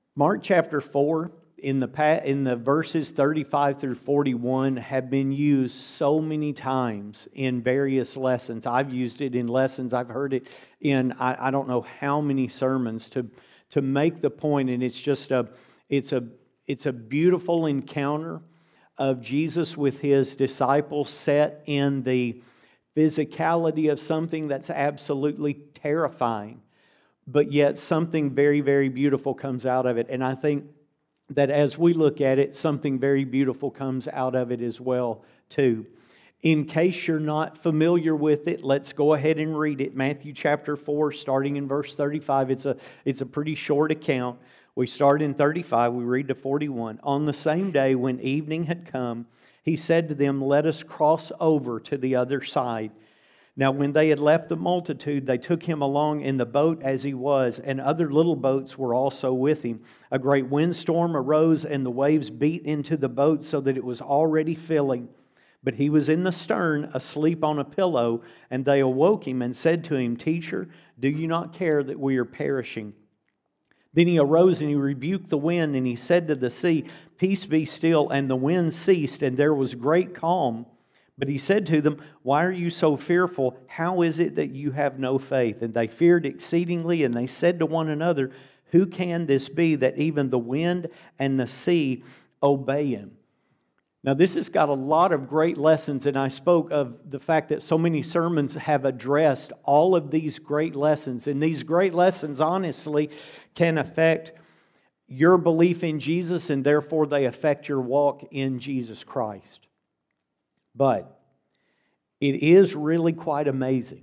Mark chapter 4, in the verses 35 through 41, have been used so many times in various lessons. I've used it in lessons. I've heard it in I don't know how many sermons to make the point, and it's a beautiful encounter of Jesus with His disciples set in the physicality of something that's absolutely terrifying, but yet something very, very beautiful comes out of it. And I think that as we look at it, something very beautiful comes out of it as well, too. In case you're not familiar with it, let's go ahead and read it. Matthew chapter 4, starting in verse 35. It's a pretty short account. We start in 35, we read to 41. On the same day when evening had come, He said to them, "Let us cross over to the other side." Now when they had left the multitude, they took Him along in the boat as He was, and other little boats were also with Him. A great windstorm arose, and the waves beat into the boat so that it was already filling. But He was in the stern, asleep on a pillow, and they awoke Him and said to Him, "Teacher, do you not care that we are perishing?" Then He arose and He rebuked the wind, and He said to the sea, "Peace, be still." And the wind ceased, and there was great calm. But He said to them, "Why are you so fearful? How is it that you have no faith?" And they feared exceedingly, and they said to one another, "Who can this be that even the wind and the sea obey Him?" Now this has got a lot of great lessons, and I spoke of the fact that so many sermons have addressed all of these great lessons. And these great lessons, honestly, can affect your belief in Jesus, and therefore they affect your walk in Jesus Christ. But it is really quite amazing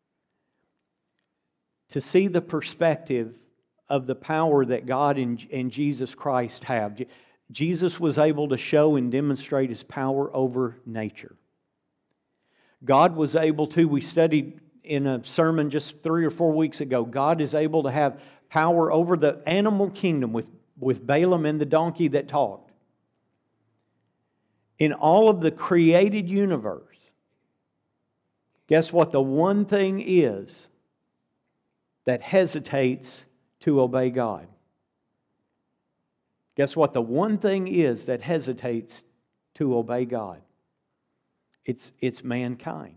to see the perspective of the power that God and Jesus Christ have. Jesus was able to show and demonstrate His power over nature. God was able to, we studied in a sermon just 3 or 4 weeks ago, God is able to have power over the animal kingdom with Balaam and the donkey that talked. In all of the created universe, guess what the one thing is that hesitates to obey God? Guess what the one thing is that hesitates to obey God? It's mankind.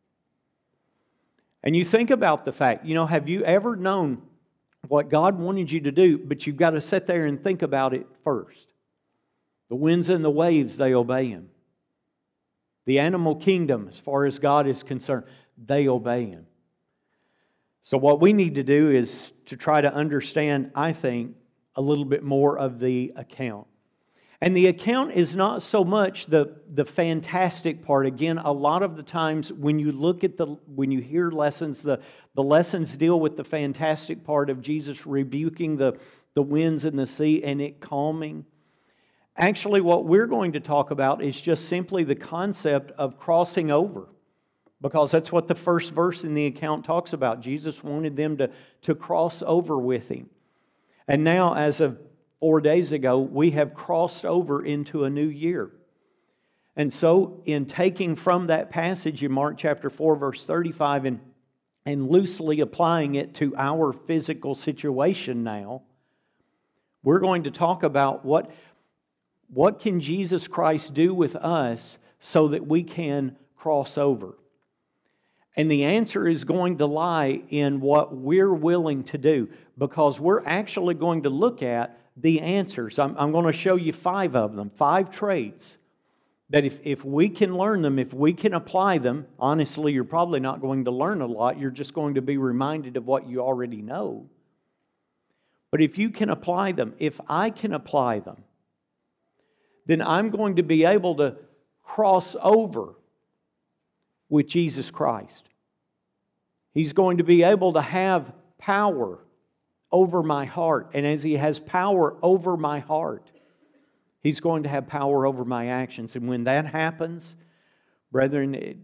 And you think about the fact, have you ever known what God wanted you to do, but you've got to sit there and think about it first? The winds and the waves, they obey Him. The animal kingdom, as far as God is concerned, they obey Him. So what we need to do is to try to understand, I think, a little bit more of the account. And the account is not so much the fantastic part. Again, a lot of the times when you look at when you hear lessons, the lessons deal with the fantastic part of Jesus rebuking the winds and the sea and it calming. Actually, what we're going to talk about is just simply the concept of crossing over, because that's what the first verse in the account talks about. Jesus wanted them to cross over with Him. And now, as of 4 days ago, we have crossed over into a new year. And so, in taking from that passage in Mark chapter 4, verse 35, and loosely applying it to our physical situation now, we're going to talk about what can Jesus Christ do with us so that we can cross over. And the answer is going to lie in what we're willing to do, because we're actually going to look at the answers. I'm going to show you 5 of them, 5 traits that if we can learn them, if we can apply them, honestly, you're probably not going to learn a lot. You're just going to be reminded of what you already know. But if you can apply them, if I can apply them, then I'm going to be able to cross over with Jesus Christ. He's going to be able to have power over my heart. And as He has power over my heart, He's going to have power over my actions. And when that happens, brethren,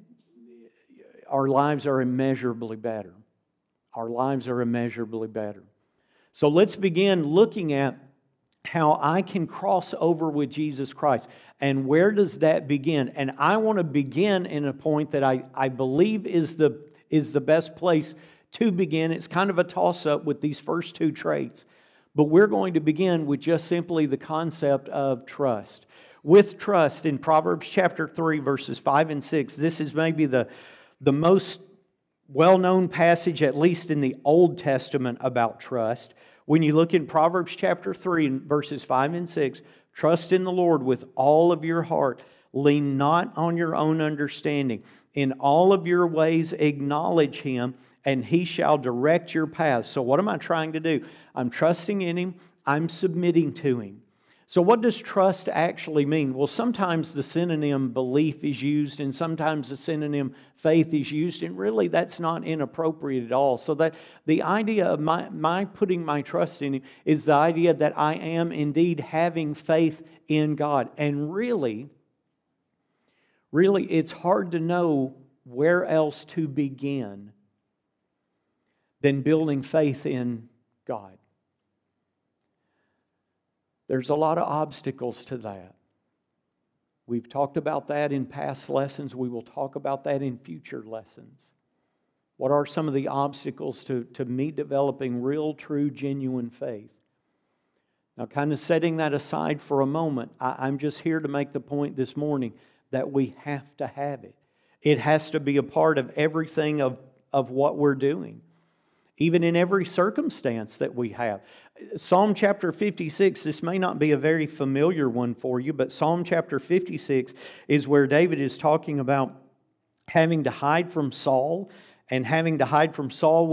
our lives are immeasurably better. Our lives are immeasurably better. So let's begin looking at how I can cross over with Jesus Christ. And where does that begin? And I want to begin in a point that I believe is the best place to begin. It's kind of a toss-up with these first 2 traits. But we're going to begin with just simply the concept of trust. With trust, in Proverbs chapter 3, verses 5 and 6, this is maybe the most well-known passage, at least in the Old Testament, about trust. When you look in Proverbs chapter 3, verses 5 and 6, trust in the Lord with all of your heart. Lean not on your own understanding. In all of your ways acknowledge Him, and He shall direct your paths. So what am I trying to do? I'm trusting in Him. I'm submitting to Him. So what does trust actually mean? Well, sometimes the synonym belief is used, and sometimes the synonym faith is used, and really that's not inappropriate at all. So that the idea of my putting my trust in Him is the idea that I am indeed having faith in God. And really, it's hard to know where else to begin than building faith in God. There's a lot of obstacles to that. We've talked about that in past lessons. We will talk about that in future lessons. What are some of the obstacles to me developing real, true, genuine faith? Now, kind of setting that aside for a moment, I'm just here to make the point this morning that we have to have it. It has to be a part of everything of what we're doing, even in every circumstance that we have. Psalm chapter 56, this may not be a very familiar one for you, but Psalm chapter 56 is where David is talking about having to hide from Saul, and having to hide from Saul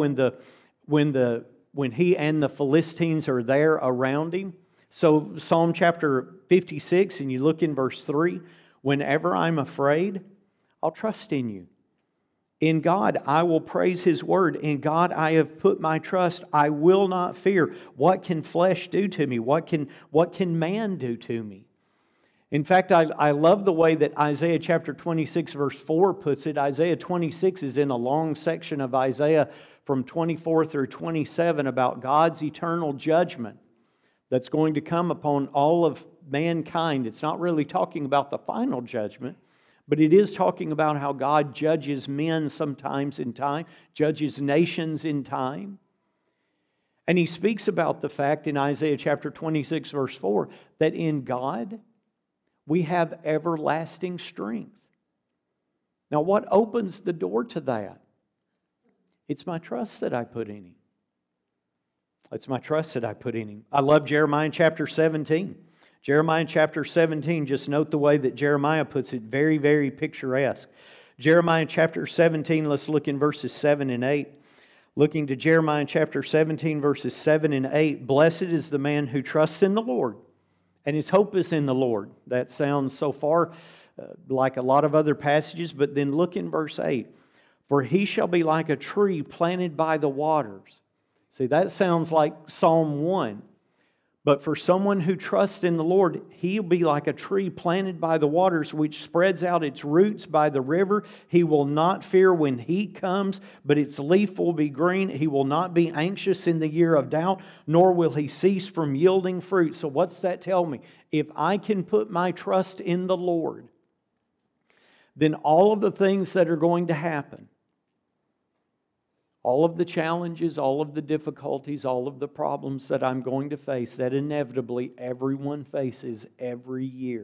when he and the Philistines are there around him. So Psalm chapter 56, and you look in verse 3, whenever I'm afraid, I'll trust in you. In God, I will praise His word. In God, I have put my trust. I will not fear. What can flesh do to me? What can man do to me? In fact, I love the way that Isaiah chapter 26, verse 4 puts it. Isaiah 26 is in a long section of Isaiah from 24 through 27 about God's eternal judgment that's going to come upon all of mankind. It's not really talking about the final judgment, but it is talking about how God judges men sometimes in time, judges nations in time. And He speaks about the fact in Isaiah chapter 26, verse 4, that in God we have everlasting strength. Now, what opens the door to that? It's my trust that I put in Him. It's my trust that I put in Him. I love Jeremiah chapter 17. Jeremiah chapter 17, just note the way that Jeremiah puts it, very, very picturesque. Jeremiah chapter 17, let's look in verses 7 and 8. Looking to Jeremiah chapter 17, verses 7 and 8. Blessed is the man who trusts in the Lord, and his hope is in the Lord. That sounds so far like a lot of other passages, but then look in verse 8. For he shall be like a tree planted by the waters. See, that sounds like Psalm 1. But for someone who trusts in the Lord, he'll be like a tree planted by the waters, which spreads out its roots by the river. He will not fear when heat comes, but its leaf will be green. He will not be anxious in the year of doubt, nor will he cease from yielding fruit. So what's that tell me? If I can put my trust in the Lord, then all of the things that are going to happen, all of the challenges, all of the difficulties, all of the problems that I'm going to face, that inevitably everyone faces every year,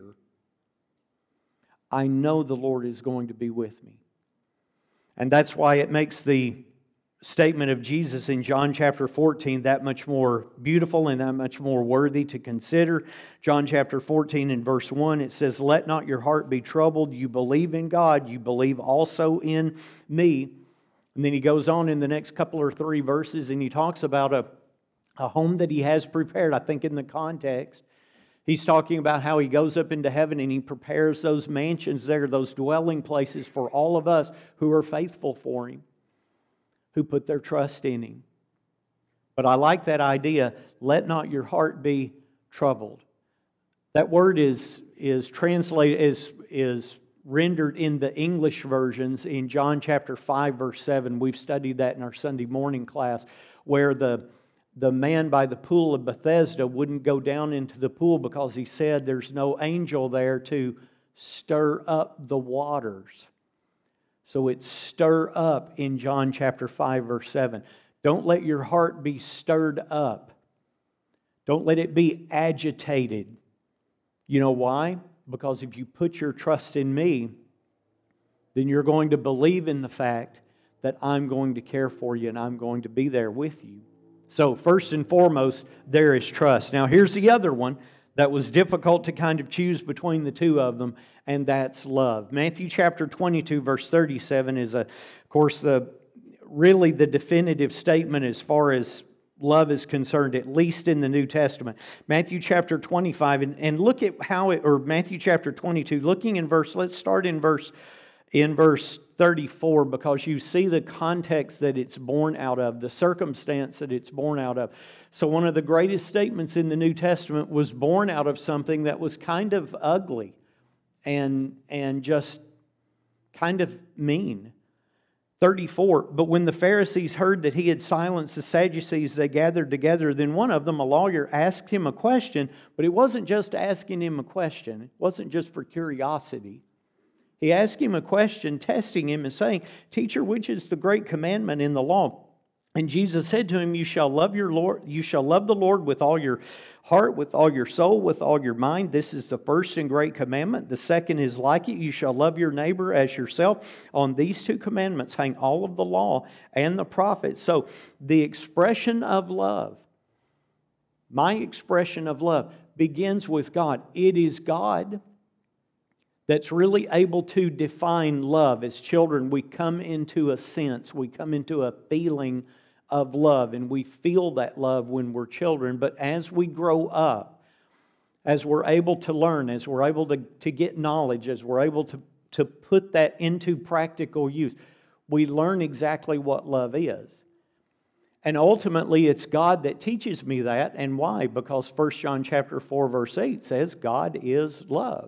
I know the Lord is going to be with me. And that's why it makes the statement of Jesus in John chapter 14 that much more beautiful and that much more worthy to consider. John chapter 14 and verse 1, it says, "Let not your heart be troubled. You believe in God, you believe also in me." And then he goes on in the next couple or three verses and he talks about a home that he has prepared. I think in the context, he's talking about how he goes up into heaven and he prepares those mansions there, those dwelling places for all of us who are faithful for Him, who put their trust in Him. But I like that idea, let not your heart be troubled. That word is translated, is rendered in the English versions in John chapter 5, verse 7. We've studied that in our Sunday morning class, where the man by the pool of Bethesda wouldn't go down into the pool because he said there's no angel there to stir up the waters. So it's stir up in John chapter 5, verse 7. Don't let your heart be stirred up Don't let it be agitated. You know why? Because if you put your trust in me, then you're going to believe in the fact that I'm going to care for you and I'm going to be there with you. So first and foremost, there is trust. Now here's the other one that was difficult to kind of choose between the two of them, and that's love. Matthew chapter 22, verse 37 is, of course, really the definitive statement as far as love is concerned, at least in the New Testament. Matthew chapter 25, and look at how it, or Matthew chapter 22, looking in verse, let's start in verse 34, because you see the context that it's born out of, the circumstance that it's born out of. So one of the greatest statements in the New Testament was born out of something that was kind of ugly and just kind of mean. 34, but when the Pharisees heard that he had silenced the Sadducees, they gathered together. Then one of them, a lawyer, asked him a question, but it wasn't just asking him a question. It wasn't just for curiosity. He asked him a question, testing him and saying, "Teacher, which is the great commandment in the law?" And Jesus said to him, you shall love the Lord with all your heart, with all your soul, with all your mind. This is the first and great commandment. The second is like it. You shall love your neighbor as yourself. On these two commandments hang all of the law and the prophets. So the expression of love, my expression of love, begins with God. It is God that's really able to define love. As children, we come into a sense, we come into a feeling of love, and we feel that love when we're children. But as we grow up, as we're able to learn, as we're able to get knowledge, as we're able to put that into practical use, we learn exactly what love is. And ultimately, it's God that teaches me that. And why? Because 1 John chapter 4, verse 8 says, God is love.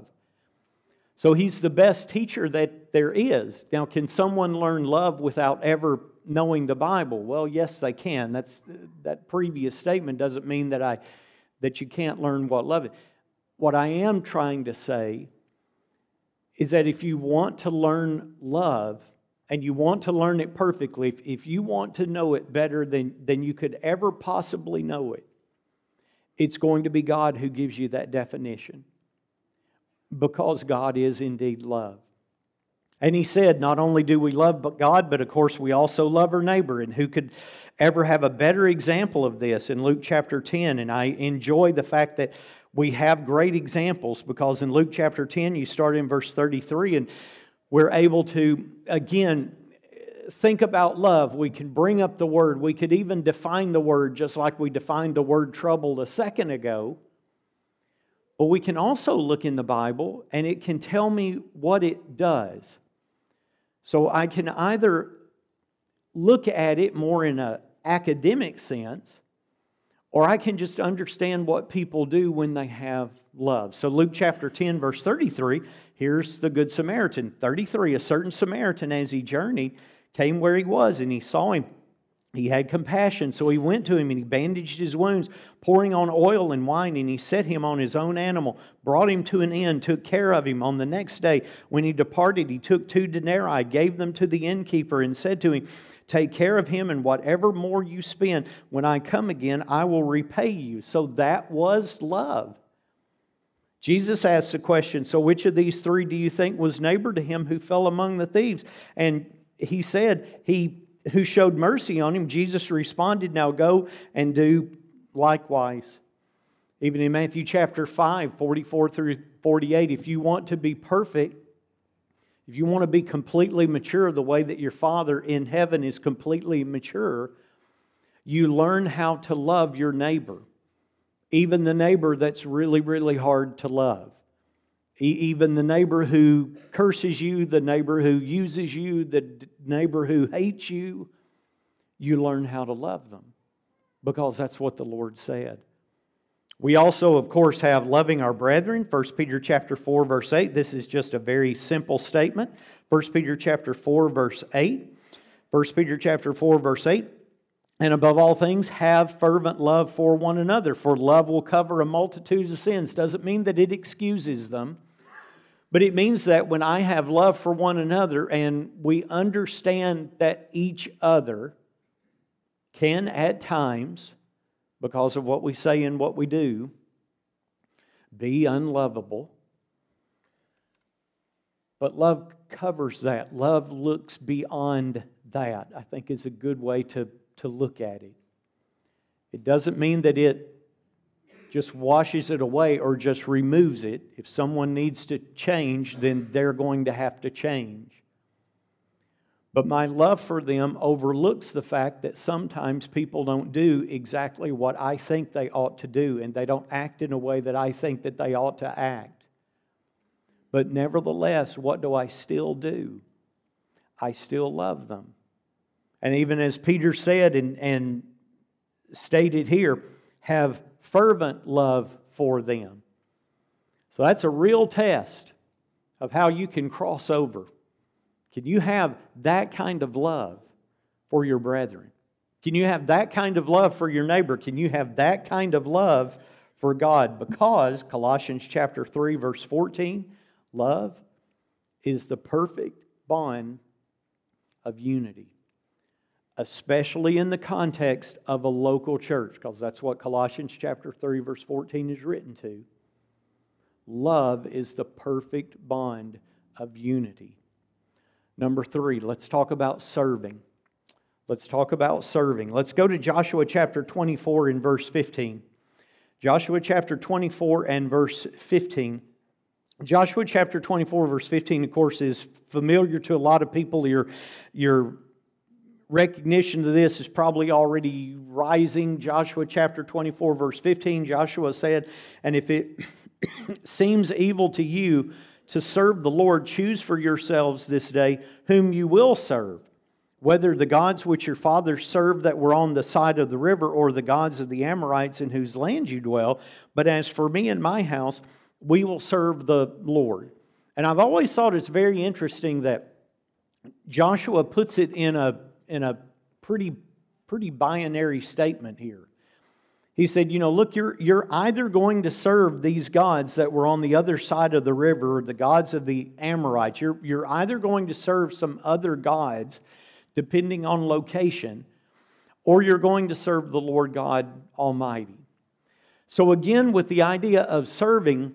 So He's the best teacher that there is. Now, can someone learn love without ever knowing the Bible? Well, yes, they can. That previous statement doesn't mean that you can't learn what love is. What I am trying to say is that if you want to learn love, and you want to learn it perfectly, if you want to know it better than you could ever possibly know it, it's going to be God who gives you that definition. Because God is indeed love. And He said, not only do we love God, but of course we also love our neighbor. And who could ever have a better example of this in Luke chapter 10? And I enjoy the fact that we have great examples, because in Luke chapter 10, you start in verse 33, and we're able to, again, think about love. We can bring up the word. We could even define the word just like we defined the word trouble a second ago. But we can also look in the Bible and it can tell me what it does. So I can either look at it more in an academic sense, or I can just understand what people do when they have love. So Luke chapter 10, verse 33, here's the Good Samaritan. 33, a certain Samaritan as he journeyed came where he was, and he saw him. He had compassion, so he went to him and he bandaged his wounds, pouring on oil and wine, and he set him on his own animal, brought him to an inn, took care of him. On the next day, when he departed, he took 2 denarii, gave them to the innkeeper, and said to him, take care of him, and whatever more you spend, when I come again, I will repay you. So that was love. Jesus asked the question, so which of these 3 do you think was neighbor to him who fell among the thieves? And he said, he who showed mercy on him. Jesus responded, now go and do likewise. Even in Matthew chapter 5, 44 through 48, if you want to be perfect, if you want to be completely mature the way that your Father in heaven is completely mature, you learn how to love your neighbor. Even the neighbor that's really, really hard to love. Even the neighbor who curses you, the neighbor who uses you, the neighbor who hates you, you learn how to love them, because that's what the Lord said. We also, of course, have loving our brethren. 1 Peter chapter 4, verse 8. This is just a very simple statement. 1 Peter chapter 4, verse 8. 1 Peter chapter 4, verse 8. And above all things, have fervent love for one another, for love will cover a multitude of sins. Doesn't mean that it excuses them. But it means that when I have love for one another and we understand that each other can at times because of what we say and what we do. Be unlovable. But love covers that. Love looks beyond that, I think is a good way to look at it. It doesn't mean that it just washes it away or just removes it. If someone needs to change, then they're going to have to change. But my love for them overlooks the fact that sometimes people don't do exactly what I think they ought to do, and they don't act in a way that I think that they ought to act. But nevertheless, what do I still do? I still love them. And even as Peter said and stated here, have fervent love for them. So that's a real test of how you can cross over. Can you have that kind of love for your brethren? Can you have that kind of love for your neighbor? Can you have that kind of love for God? Because Colossians chapter 3 verse 14, love is the perfect bond of unity. Especially in the context of a local church, because that's what Colossians chapter 3 verse 14 is written to. Love is the perfect bond of unity. Number 3, let's talk about serving. Let's talk about serving. Let's go to Joshua chapter 24 and verse 15. Joshua chapter 24 and verse 15. Joshua chapter 24 verse 15, of course, is familiar to a lot of people. Your recognition of this is probably already rising. Joshua chapter 24 verse 15, Joshua said, "And if it seems evil to you to serve the Lord, choose for yourselves this day whom you will serve, whether the gods which your fathers served that were on the side of the river, or the gods of the Amorites in whose land you dwell. But as for me and my house, we will serve the Lord." And I've always thought it's very interesting that Joshua puts it in a pretty binary statement here. He said, look, you're either going to serve these gods that were on the other side of the river, or the gods of the Amorites. You're either going to serve some other gods, depending on location, or you're going to serve the Lord God Almighty. So again, with the idea of serving,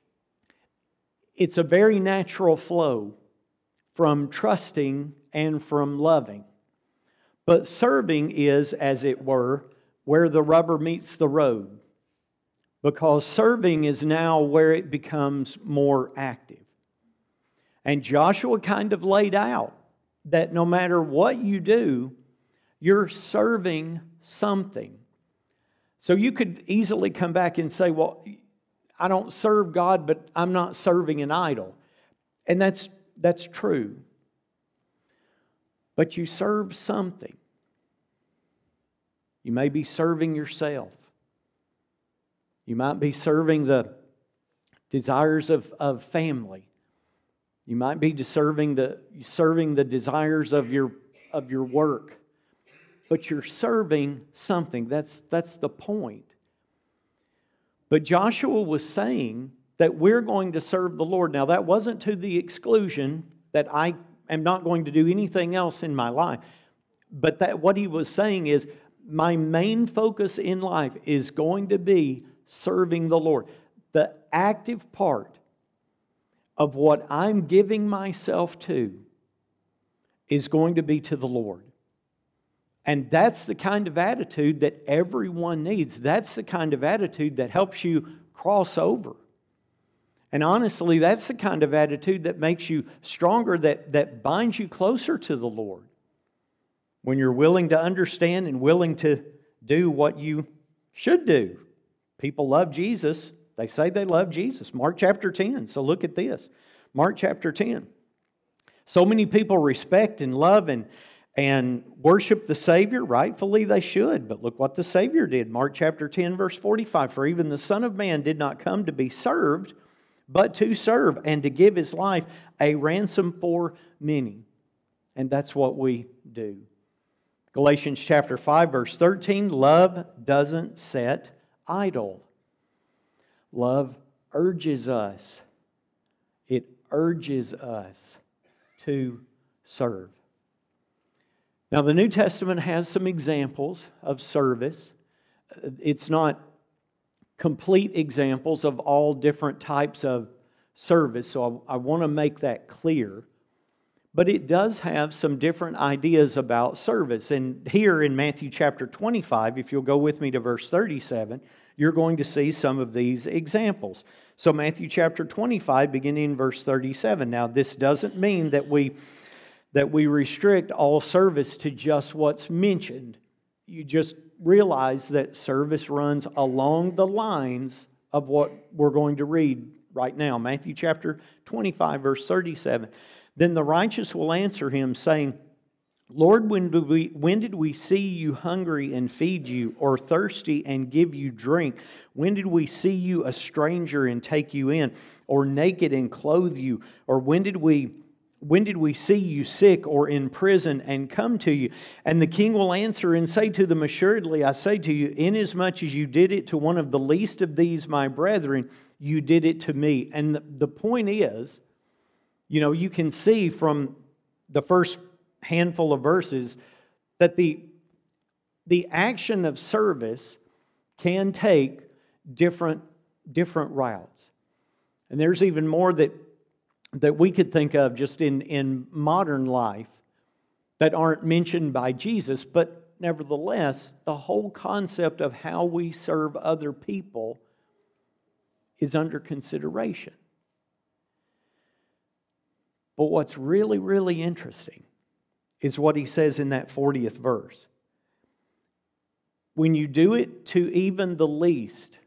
it's a very natural flow from trusting and from loving. But serving is, as it were, where the rubber meets the road. Because serving is now where it becomes more active. And Joshua kind of laid out that no matter what you do, you're serving something. So you could easily come back and say, well, I don't serve God, but I'm not serving an idol. And that's true. But you serve something. You may be serving yourself. You might be serving the desires of family. You might be serving the desires of your work. But you're serving something. That's the point. But Joshua was saying that we're going to serve the Lord. Now, that wasn't to the exclusion that I am not going to do anything else in my life. But that what he was saying is, my main focus in life is going to be serving the Lord. The active part of what I'm giving myself to is going to be to the Lord. And that's the kind of attitude that everyone needs. That's the kind of attitude that helps you cross over. And honestly, that's the kind of attitude that makes you stronger, that binds you closer to the Lord. When you're willing to understand and willing to do what you should do. People love Jesus. They say they love Jesus. Mark chapter 10. So look at this. Mark chapter 10. So many people respect and love and worship the Savior. Rightfully they should. But look what the Savior did. Mark chapter 10 verse 45. For even the Son of Man did not come to be served, but to serve and to give His life a ransom for many. And that's what we do. Galatians chapter 5 verse 13, love doesn't set idle. Love urges us. It urges us to serve. Now the New Testament has some examples of service. It's not complete examples of all different types of service, so I want to make that clear. But it does have some different ideas about service. And here in Matthew chapter 25, if you'll go with me to verse 37, you're going to see some of these examples. So Matthew chapter 25, beginning in verse 37. Now, this doesn't mean that we restrict all service to just what's mentioned. You just realize that service runs along the lines of what we're going to read right now. Matthew chapter 25, verse 37. Then the righteous will answer him, saying, Lord, when did we see you hungry and feed you, or thirsty and give you drink? When did we see you a stranger and take you in, or naked and clothe you? Or when did we see you sick or in prison and come to you? And the king will answer and say to them, Assuredly, I say to you, inasmuch as you did it to one of the least of these my brethren, you did it to me. And the point is, you can see from the first handful of verses that the action of service can take different routes. And there's even more that we could think of just in modern life that aren't mentioned by Jesus, but nevertheless, the whole concept of how we serve other people is under consideration. But what's really, really interesting is what he says in that 40th verse. When you do it to even the least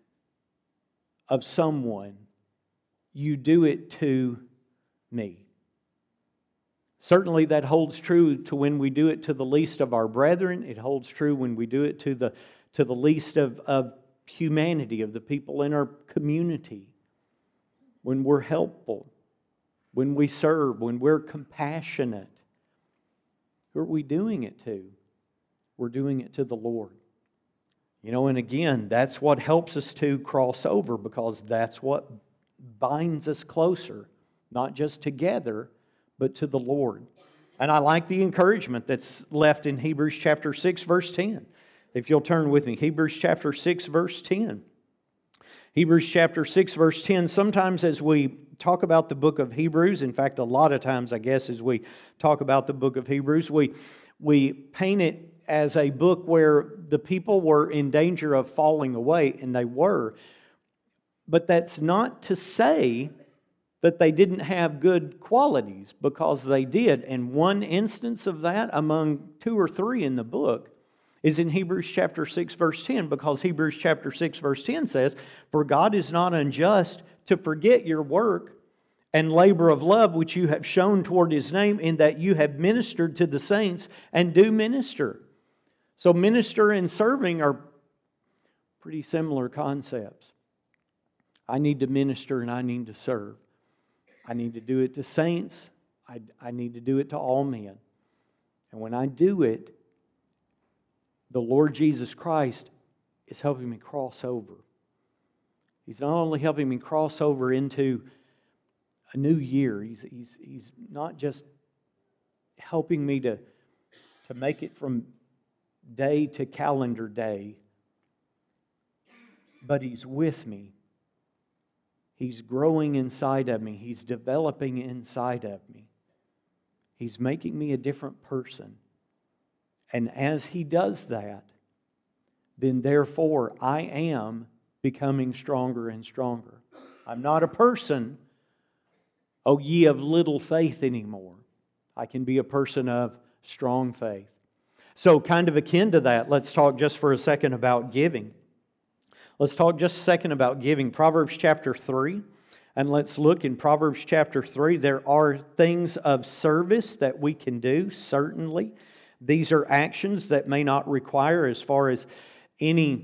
of someone, you do it to me. Certainly that holds true to when we do it to the least of our brethren. It holds true when we do it to the least of humanity, of the people in our community. When we're helpful, when we serve, when we're compassionate. Who are we doing it to? We're doing it to the Lord. And again, that's what helps us to cross over, because that's what binds us closer, not just together, but to the Lord. And I like the encouragement that's left in Hebrews chapter 6, verse 10. If you'll turn with me, Hebrews chapter 6, verse 10. Hebrews chapter 6, verse 10, sometimes as we talk about the book of Hebrews, in fact, a lot of times, I guess, as we talk about the book of Hebrews, we paint it as a book where the people were in danger of falling away, and they were. But that's not to say that they didn't have good qualities, because they did. And one instance of that among two or three in the book is in Hebrews chapter 6, verse 10, because Hebrews chapter 6, verse 10 says, For God is not unjust to forget your work and labor of love which you have shown toward His name, in that you have ministered to the saints and do minister. So minister and serving are pretty similar concepts. I need to minister and I need to serve. I need to do it to saints. I need to do it to all men. And when I do it, the Lord Jesus Christ is helping me cross over. He's not only helping me cross over into a new year, He's not just helping me to make it from day to calendar day, but He's with me. He's growing inside of me. He's developing inside of me. He's making me a different person. And as He does that, then therefore I am becoming stronger and stronger. I'm not a person, oh ye of little faith, anymore. I can be a person of strong faith. So kind of akin to that, let's talk just for a second about giving. Let's talk just a second about giving. Proverbs chapter 3. And let's look in Proverbs chapter 3. There are things of service that we can do, certainly. These are actions that may not require as far as any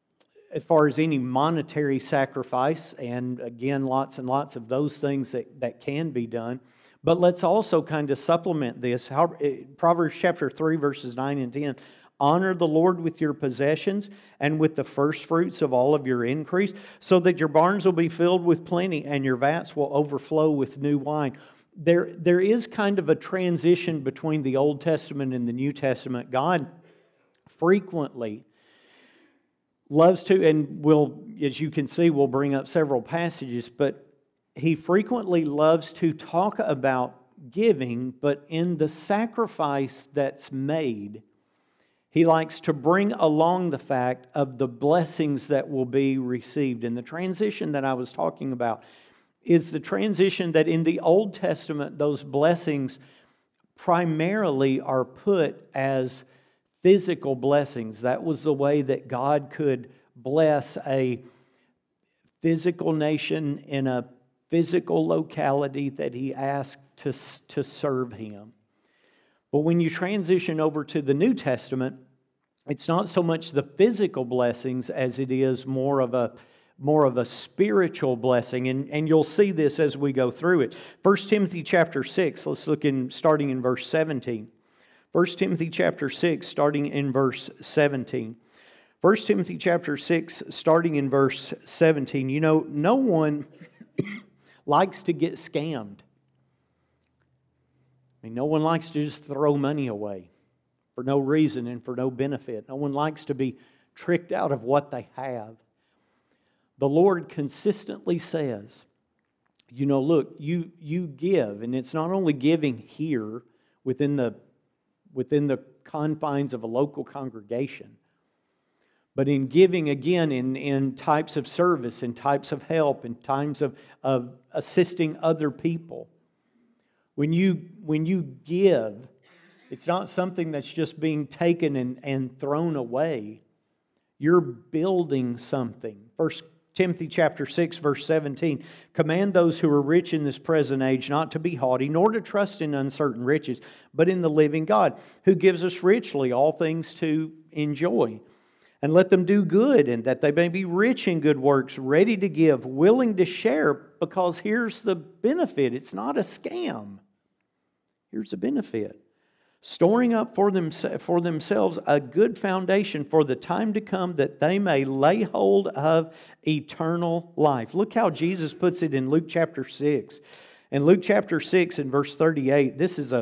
monetary sacrifice. And again, lots and lots of those things that can be done. But let's also kind of supplement this. Proverbs chapter 3, verses 9 and 10. Honor the Lord with your possessions and with the first fruits of all of your increase, so that your barns will be filled with plenty and your vats will overflow with new wine. There is kind of a transition between the Old Testament and the New Testament. God frequently loves to, and will, as you can see, we'll bring up several passages, but he frequently loves to talk about giving, but in the sacrifice that's made, he likes to bring along the fact of the blessings that will be received. And the transition that I was talking about is the transition that in the Old Testament, those blessings primarily are put as physical blessings. That was the way that God could bless a physical nation in a physical locality that He asked to serve Him. But when you transition over to the New Testament, it's not so much the physical blessings as it is more of a spiritual blessing. And you'll see this as we go through it. 1 Timothy chapter 6, let's look starting in verse 17. 1 Timothy chapter 6, starting in verse 17. 1 Timothy chapter 6, starting in verse 17. You know, no one likes to get scammed. I mean, no one likes to just throw money away for no reason and for no benefit. No one likes to be tricked out of what they have. The Lord consistently says, you know, look, you give, and it's not only giving here within the confines of a local congregation, but in giving again in types of service, in types of help, in times of assisting other people. When you give, it's not something that's just being taken and thrown away. You're building something. 1 Timothy chapter 6, verse 17, command those who are rich in this present age not to be haughty, nor to trust in uncertain riches, but in the living God, who gives us richly all things to enjoy. And let them do good, and that they may be rich in good works, ready to give, willing to share, because here's the benefit. It's not a scam. Here's the benefit. Storing up for themselves a good foundation for the time to come, that they may lay hold of eternal life. Look how Jesus puts it in Luke chapter 6. In Luke chapter 6 and verse 38, this is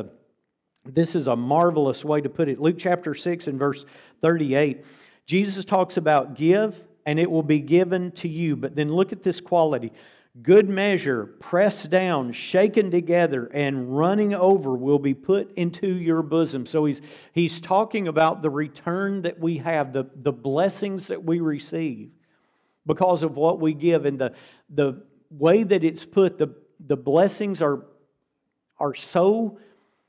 a marvelous way to put it. Luke chapter 6 and verse 38, Jesus talks about give and it will be given to you. But then look at this quality. Good measure, pressed down, shaken together, and running over will be put into your bosom. So he's talking about the return that we have, the blessings that we receive because of what we give. And the way that it's put, the blessings are so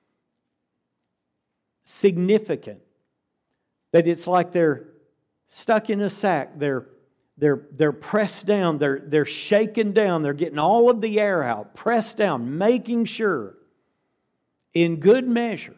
significant that it's like they're stuck in a sack. They're pressed down, they're shaken down, they're getting all of the air out, pressed down, making sure in good measure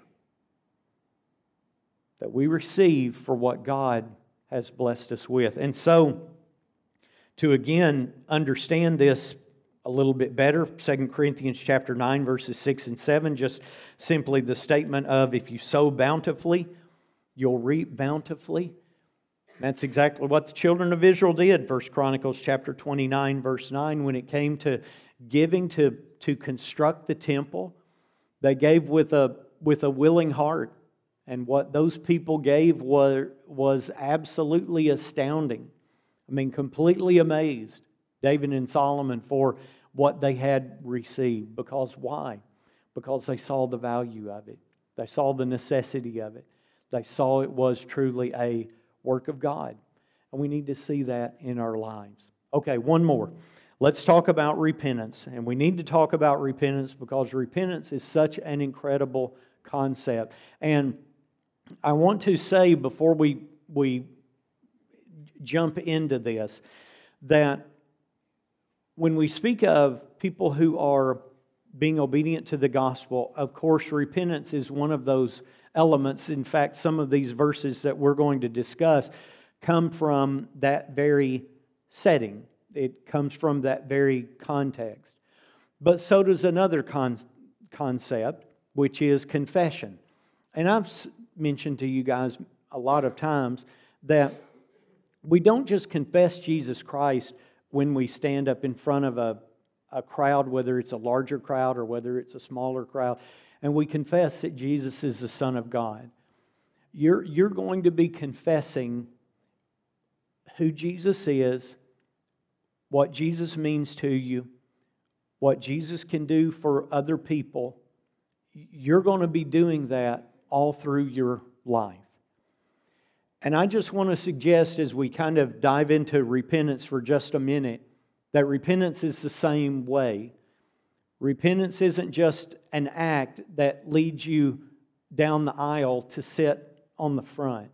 that we receive for what God has blessed us with. And so, to again understand this a little bit better, 2 Corinthians chapter 9, verses 6 and 7, just simply the statement of, if you sow bountifully, you'll reap bountifully. That's exactly what the children of Israel did. 1 Chronicles chapter 29, verse 9, when it came to giving to construct the temple, they gave with a willing heart. And what those people gave was absolutely astounding. I mean, completely amazed, David and Solomon, for what they had received. Because why? Because they saw the value of it. They saw the necessity of it. They saw it was truly a work of God. And we need to see that in our lives. Okay, one more. Let's talk about repentance. And we need to talk about repentance because repentance is such an incredible concept. And I want to say before we jump into this, that when we speak of people who are being obedient to the gospel, of course, repentance is one of those elements. In fact, some of these verses that we're going to discuss come from that very setting. It comes from that very context. But so does another concept, which is confession. And I've mentioned to you guys a lot of times that we don't just confess Jesus Christ when we stand up in front of a crowd, whether it's a larger crowd or whether it's a smaller crowd, and we confess that Jesus is the Son of God. You're going to be confessing who Jesus is, what Jesus means to you, what Jesus can do for other people, you're going to be doing that all through your life. And I just want to suggest, as we kind of dive into repentance for just a minute, that repentance is the same way. Repentance isn't just an act that leads you down the aisle to sit on the front.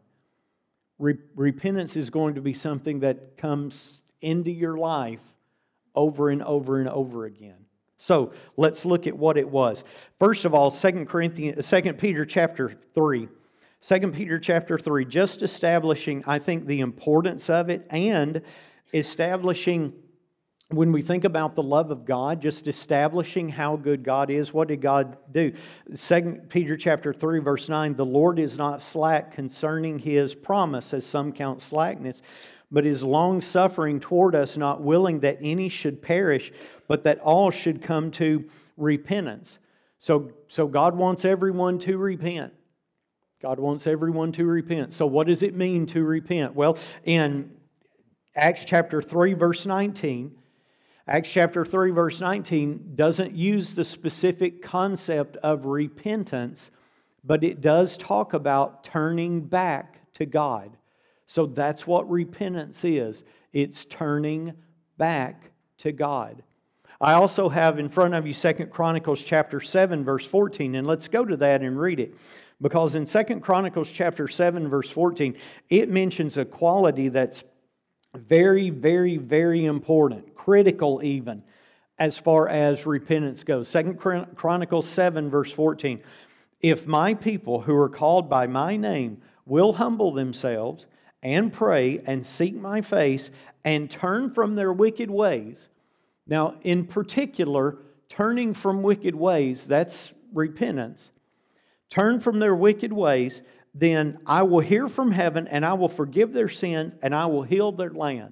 Repentance is going to be something that comes into your life over and over and over again. So let's look at what it was. First of all, 2 Peter chapter 3. 2 Peter chapter 3, just establishing, I think, the importance of it, and establishing, when we think about the love of God, just establishing how good God is. What did God do? 2 Peter chapter 3, verse 9, the Lord is not slack concerning His promise, as some count slackness, but is long-suffering toward us, not willing that any should perish, but that all should come to repentance. So God wants everyone to repent. God wants everyone to repent. So what does it mean to repent? Well, in Acts chapter 3, verse 19, Acts chapter 3, verse 19 doesn't use the specific concept of repentance, but it does talk about turning back to God. So that's what repentance is. It's turning back to God. I also have in front of you 2 Chronicles chapter 7, verse 14, and let's go to that and read it. Because in 2 Chronicles chapter 7, verse 14, it mentions a quality that's very, very, very important, critical even, as far as repentance goes. 2 Chronicles 7, verse 14, if my people who are called by my name will humble themselves and pray and seek my face and turn from their wicked ways. Now, in particular, turning from wicked ways, that's repentance. Turn from their wicked ways, then I will hear from heaven and I will forgive their sins and I will heal their land.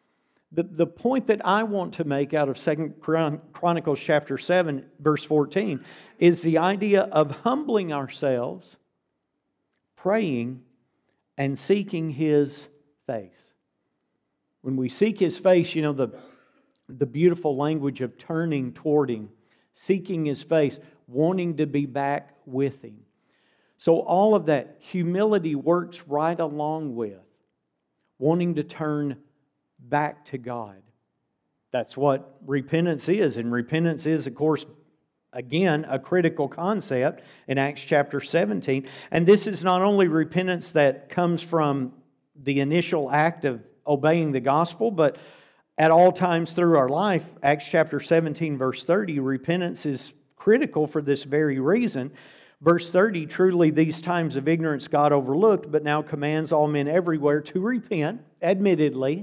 The point that I want to make out of 2 Chronicles chapter 7, verse 14, is the idea of humbling ourselves, praying, and seeking His face. When we seek His face, you know, the beautiful language of turning toward Him, seeking His face, wanting to be back with Him. So all of that humility works right along with wanting to turn back to God. That's what repentance is. And repentance is, of course, again, a critical concept in Acts chapter 17. And this is not only repentance that comes from the initial act of obeying the gospel, but at all times through our life. Acts chapter 17, verse 30, repentance is critical for this very reason. Verse 30, truly these times of ignorance God overlooked, but now commands all men everywhere to repent, admittedly,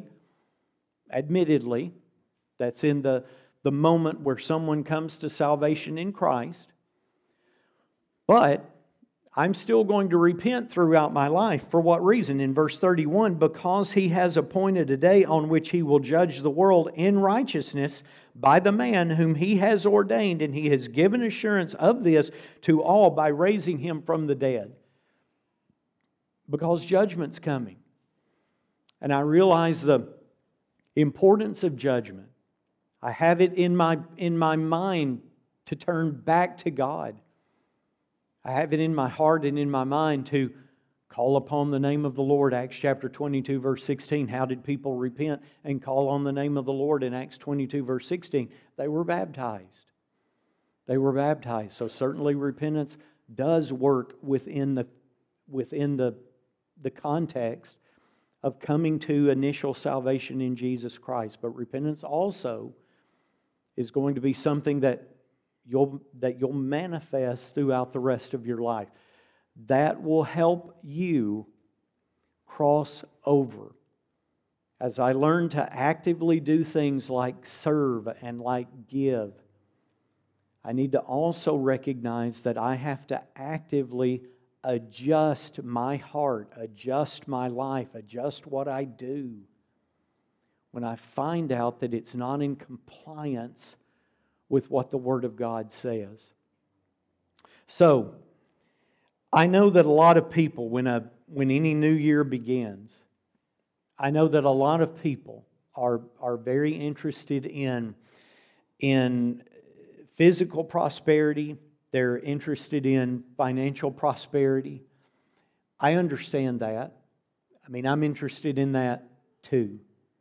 that's in the moment where someone comes to salvation in Christ. But I'm still going to repent throughout my life. For what reason? In verse 31, because He has appointed a day on which He will judge the world in righteousness by the man whom He has ordained, and He has given assurance of this to all by raising Him from the dead. Because judgment's coming. And I realize the importance of judgment. I have it in my mind to turn back to God. I have it in my heart and in my mind to call upon the name of the Lord. Acts chapter 22, verse 16. How did people repent and call on the name of the Lord in Acts 22, verse 16? They were baptized. They were baptized. So certainly repentance does work within the context of coming to initial salvation in Jesus Christ. But repentance also is going to be something that you'll manifest throughout the rest of your life. That will help you cross over. As I learn to actively do things like serve and like give, I need to also recognize that I have to actively adjust my heart, adjust my life, adjust what I do when I find out that it's not in compliance with what the Word of God says. So, I know that a lot of people, when any new year begins, I know that a lot of people are very interested in physical prosperity. They're interested in financial prosperity. I understand that. I mean, I'm interested in that too.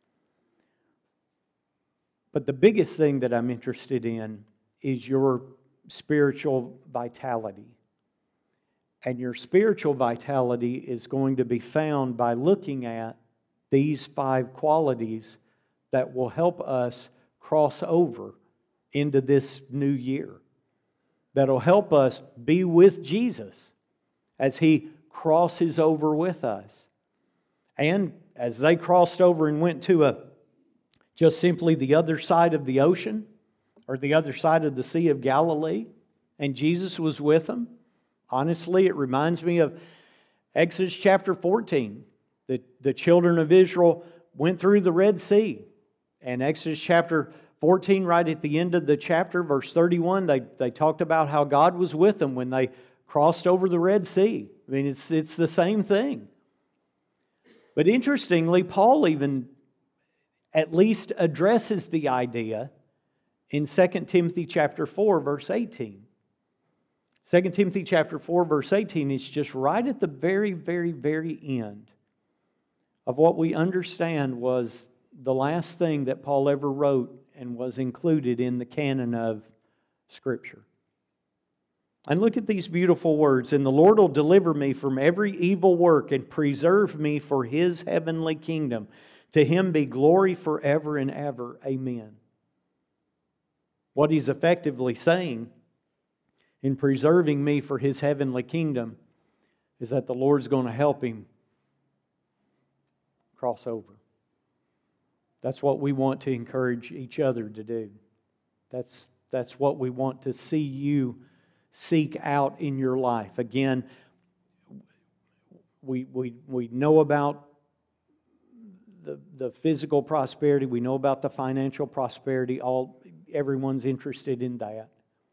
But the biggest thing that I'm interested in is your spiritual vitality. And your spiritual vitality is going to be found by looking at these 5 qualities that will help us cross over into this new year. That'll help us be with Jesus as He crosses over with us. And as they crossed over and went to just simply the other side of the ocean, or the other side of the Sea of Galilee, and Jesus was with them, honestly, it reminds me of Exodus chapter 14. The children of Israel went through the Red Sea. And Exodus chapter 14, right at the end of the chapter, verse 31, they talked about how God was with them when they crossed over the Red Sea. I mean, it's the same thing. But interestingly, Paul even at least addresses the idea in 2 Timothy chapter 4, verse 18. 2 Timothy chapter 4, verse 18 is just right at the very, very, very end of what we understand was the last thing that Paul ever wrote and was included in the canon of Scripture. And look at these beautiful words. And the Lord will deliver me from every evil work and preserve me for His heavenly kingdom. To Him be glory forever and ever. Amen. What he's effectively saying in preserving me for His heavenly kingdom is that the Lord's going to help him cross over. That's what we want to encourage each other to do. That's what we want to see you seek out in your life. Again, we know about the physical prosperity. We know about the financial prosperity. Everyone's interested in that.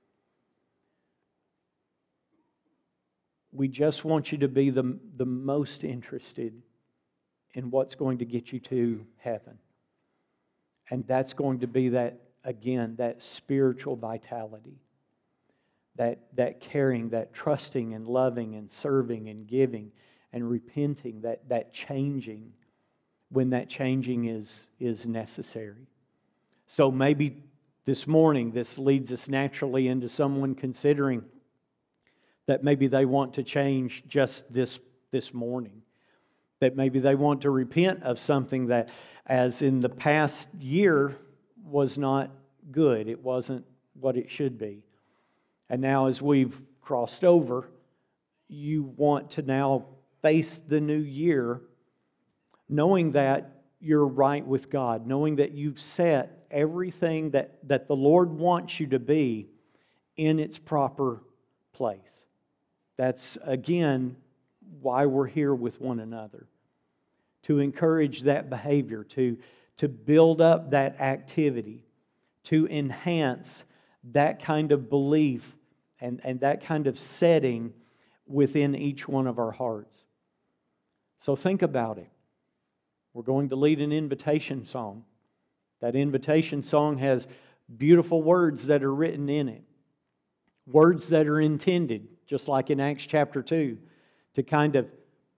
We just want you to be the most interested in what's going to get you to heaven. And that's going to be that spiritual vitality. That caring, that trusting and loving and serving and giving and repenting, that changing when that changing is necessary. So maybe this morning this leads us naturally into someone considering that maybe they want to change just this morning. That maybe they want to repent of something that, as in the past year, was not good. It wasn't what it should be. And now as we've crossed over, you want to now face the new year knowing that you're right with God, knowing that you've set everything that the Lord wants you to be in its proper place. That's, again, why we're here with one another. To encourage that behavior, to build up that activity, to enhance that kind of belief and that kind of setting within each one of our hearts. So think about it. We're going to lead an invitation song. That invitation song has beautiful words that are written in it. Words that are intended, just like in Acts chapter 2, to kind of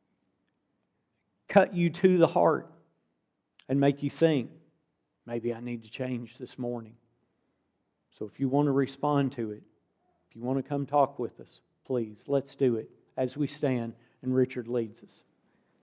cut you to the heart and make you think, maybe I need to change this morning. So if you want to respond to it, if you want to come talk with us, please, let's do it as we stand and Richard leads us.